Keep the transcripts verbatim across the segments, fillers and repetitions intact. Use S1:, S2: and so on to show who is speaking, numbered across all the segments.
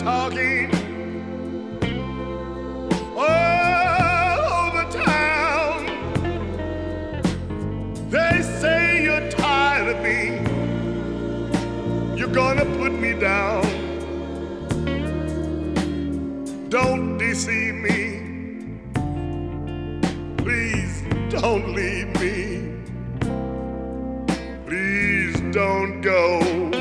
S1: talking all over town. They say you're tired of me, you're gonna put me down. Don't deceive me, please don't leave me, please don't go.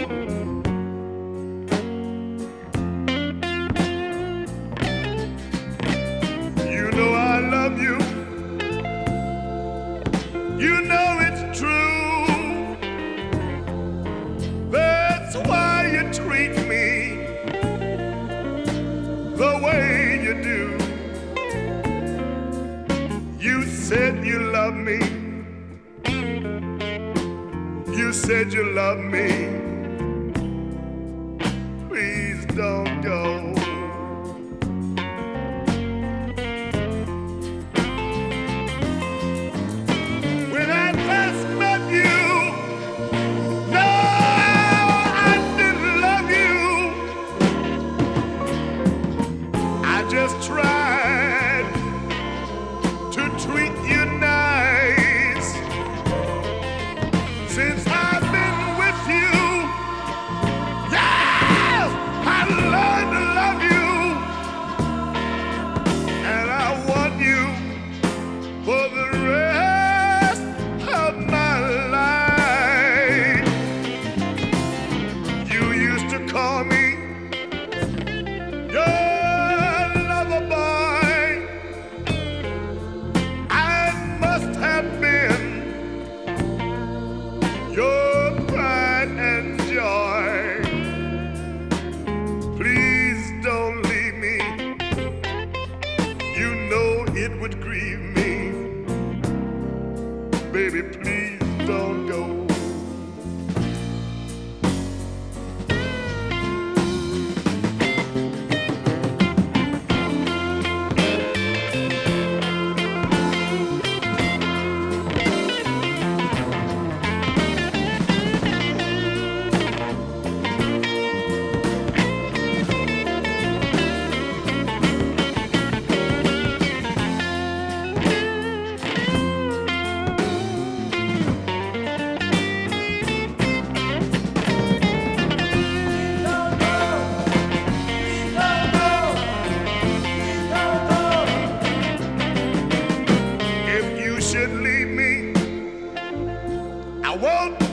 S1: You know I love you, you know it's true. That's why you treat me the way you do. You said you love me, you said you love me, please don't go. When I first met you, no, I didn't love you. I just tried to treat you nice. Since I've been with you, yes, I learned to love you, and I want you for the rest of my life. You used to call me your lover boy. I must have been your pride and joy. Please don't leave me. You know it would grieve me. Baby, please don't go. If you should leave me, I won't